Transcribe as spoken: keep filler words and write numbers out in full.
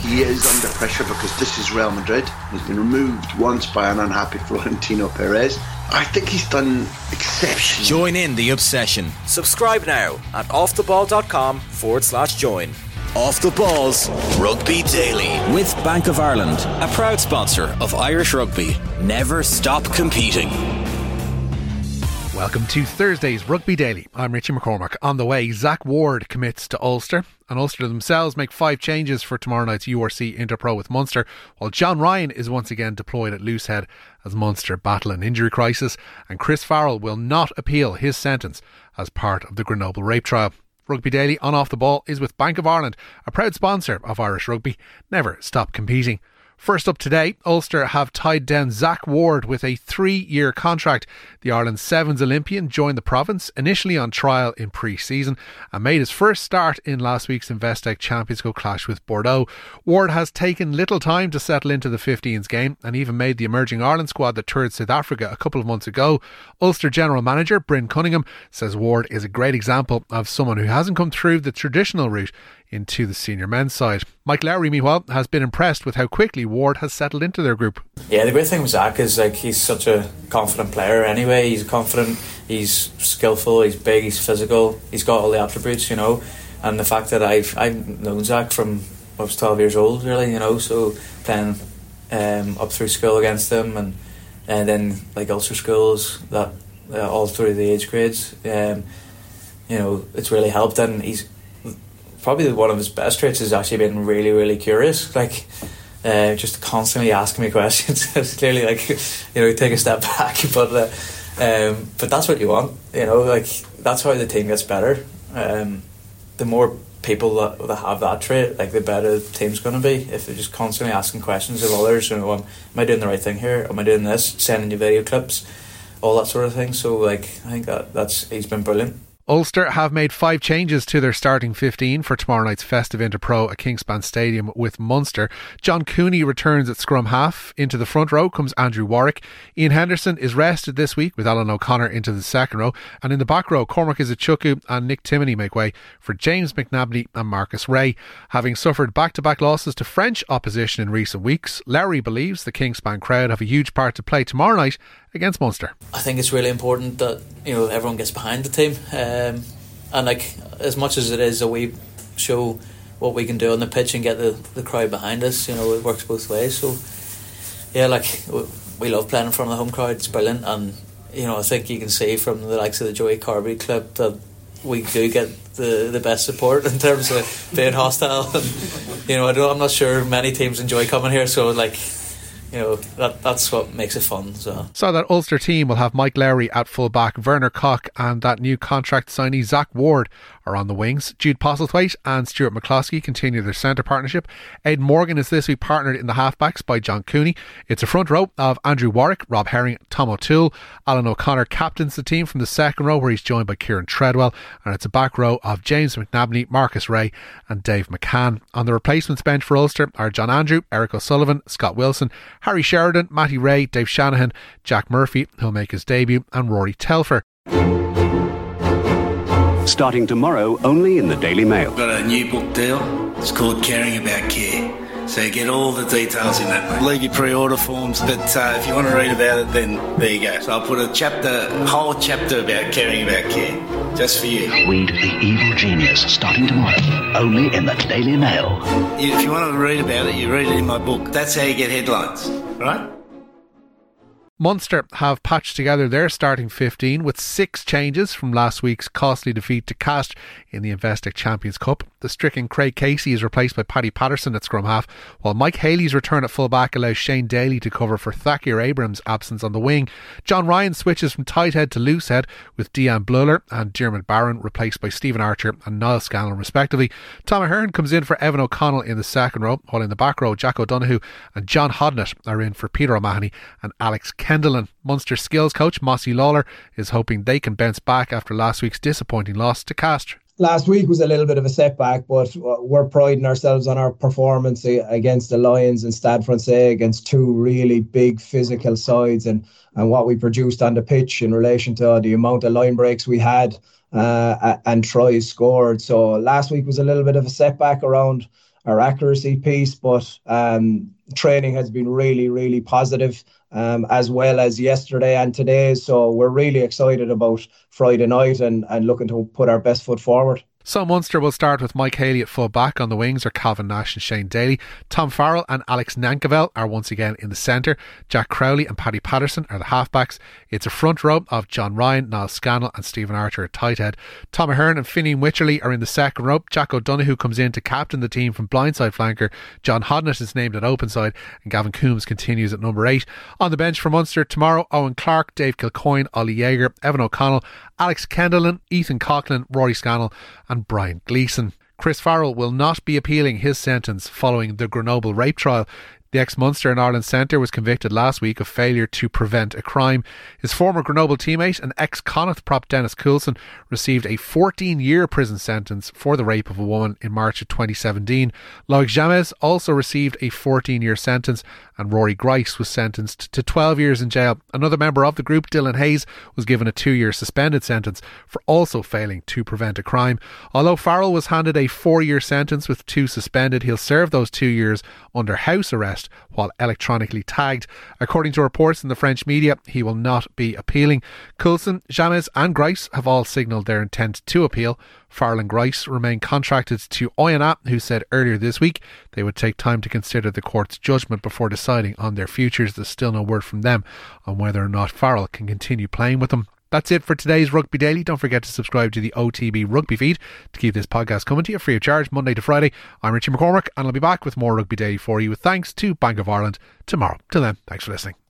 he is under pressure because this is Real Madrid. He's been removed once by an unhappy Florentino Perez. I think he's done exceptionally. Join in the obsession. Subscribe now at offtheball.com forward slash join. Off the Balls Rugby Daily with Bank of Ireland, a proud sponsor of Irish Rugby. Never stop competing. Welcome to Thursday's Rugby Daily. I'm Richie McCormack. On the way, Zach Ward commits to Ulster, and Ulster themselves make five changes for tomorrow night's U R C Interpro with Munster, while John Ryan is once again deployed at Loosehead as Munster battle an injury crisis, and Chris Farrell will not appeal his sentence as part of the Grenoble rape trial. Rugby Daily on Off the Ball is with Bank of Ireland, a proud sponsor of Irish Rugby. Never stop competing. First up today, Ulster have tied down Zach Ward with a three-year contract. The Ireland Sevens Olympian joined the province, initially on trial in pre-season, and made his first start in last week's Investec Champions Cup clash with Bordeaux. Ward has taken little time to settle into the fifteens game and even made the emerging Ireland squad that toured South Africa a couple of months ago. Ulster General Manager Bryn Cunningham says Ward is a great example of someone who hasn't come through the traditional route into the senior men's side. Mike Lowry, meanwhile, has been impressed with how quickly Ward has settled into their group. Yeah, the great thing with Zach is like he's such a confident player anyway. He's confident, he's skillful, he's big, he's physical, he's got all the attributes, you know. And the fact that I've I've known Zach from I was twelve years old, really, you know, so playing um, up through school against him, and and then like Ulster schools that uh, all through the age grades, um, you know, it's really helped. And he's probably one of his best traits has actually been really, really curious. Like, uh, just constantly asking me questions. It's clearly like, you know, take a step back, but uh, um, but that's what you want. You know, like that's how the team gets better. Um, the more people that, that have that trait, like the better the team's going to be. If they're just constantly asking questions of others, you know, am I doing the right thing here? Am I doing this? Sending you video clips, all that sort of thing. So, like, I think that that's he's been brilliant. Ulster have made five changes to their starting fifteen for tomorrow night's festive Interpro at Kingspan Stadium with Munster. John Cooney returns at scrum half. Into the front row comes Andrew Warwick. Ian Henderson is rested this week with Alan O'Connor into the second row. And in the back row, Cormac Izuchukwu and Nick Timoney make way for James McNabney and Marcus Ray. Having suffered back-to-back losses to French opposition in recent weeks, Lowry believes the Kingspan crowd have a huge part to play tomorrow night against Munster. I think it's really important that, you know, everyone gets behind the team, um, and like as much as it is that we show what we can do on the pitch and get the, the crowd behind us, you know, it works both ways. So yeah, like we love playing in front of the home crowd. It's brilliant, and you know, I think you can see from the likes of the Joey Carbery clip that we do get the, the best support in terms of being hostile. And you know, I don't, I'm not sure many teams enjoy coming here, so like, you know, that that's what makes it fun. So. so that Ulster team will have Mike Lowry at full back, Werner Koch and that new contract signee Zach Ward are on the wings. Jude Postlethwaite and Stuart McCloskey continue their centre partnership. Aidan Morgan is this week partnered in the halfbacks by John Cooney. It's a front row of Andrew Warwick, Rob Herring, Tom O'Toole. Alan O'Connor captains the team from the second row, where he's joined by Kieran Treadwell, and it's a back row of James McNabney, Marcus Ray and Dave McCann. On the replacements bench for Ulster are John Andrew, Eric O'Sullivan, Scott Wilson, Harry Sheridan, Matty Ray, Dave Shanahan, Jack Murphy, who'll make his debut, and Rory Telfer. Starting tomorrow only in the Daily Mail. Got a new book deal. It's called Caring About Care. So you get all the details in that. Leave your pre-order forms, but uh, if you want to read about it, then there you go. So I'll put a chapter, a whole chapter about caring about care, just for you. Read The Evil Genius starting tomorrow only in the Daily Mail. If you want to read about it, you read it in my book. That's how you get headlines, right? Munster have patched together their starting fifteen with six changes from last week's costly defeat to Castres in the Investec Champions Cup. The stricken Craig Casey is replaced by Paddy Patterson at scrum half, while Mike Haley's return at full back allows Shane Daly to cover for Thakir Abrams' absence on the wing. John Ryan switches from tight head to loose head, with Dean Bluller and Dermot Barron replaced by Stephen Archer and Niall Scanlon respectively. Tom Ahern comes in for Evan O'Connell in the second row, while in the back row Jack O'Donoghue and John Hodnett are in for Peter O'Mahony and Alex Kendallen. Munster skills coach Mossy Lawler is hoping they can bounce back after last week's disappointing loss to Castres. Last week was a little bit of a setback, but we're priding ourselves on our performance against the Lions and Stade Francais, against two really big physical sides, and, and what we produced on the pitch in relation to the amount of line breaks we had uh, and tries scored. So last week was a little bit of a setback around our accuracy piece, but um, training has been really, really positive, um, as well as yesterday and today. So we're really excited about Friday night and, and looking to put our best foot forward. So Munster will start with Mike Haley at full back. On the wings are Calvin Nash and Shane Daly. Tom Farrell and Alex Nankervel are once again in the centre. Jack Crowley and Paddy Patterson are the halfbacks. It's a front row of John Ryan, Niall Scannell and Stephen Archer at tight head. Tom Ahern and Finian Wycherley are in the second row. Jack O'Donoghue comes in to captain the team from blindside flanker. John Hodnett is named at open side and Gavin Coombs continues at number eight. On the bench for Munster tomorrow, Owen Clark, Dave Kilcoyne, Ollie Yeager, Evan O'Connell, Alex Kendallen, Ethan Coughlin, Rory Scannell and Brian Gleeson. Chris Farrell will not be appealing his sentence following the Grenoble rape trial. The ex-Munster and Ireland centre was convicted last week of failure to prevent a crime. His former Grenoble teammate and ex-Connacht prop Dennis Coulson received a fourteen-year prison sentence for the rape of a woman in March of twenty seventeen. Loic James also received a fourteen-year sentence and Rory Grice was sentenced to twelve years in jail. Another member of the group, Dylan Hayes, was given a two-year suspended sentence for also failing to prevent a crime. Although Farrell was handed a four-year sentence with two suspended, he'll serve those two years under house arrest while electronically tagged. According to reports in the French media, he will not be appealing. Coulson, James and Grice have all signalled their intent to appeal. Farrell and Grice remain contracted to Oyonnax, who said earlier this week they would take time to consider the court's judgment before deciding on their futures. There's still no word from them on whether or not Farrell can continue playing with them. That's it for today's Rugby Daily. Don't forget to subscribe to the O T B Rugby feed to keep this podcast coming to you free of charge Monday to Friday. I'm Richie McCormack and I'll be back with more Rugby Daily for you with thanks to Bank of Ireland tomorrow. Till then, thanks for listening.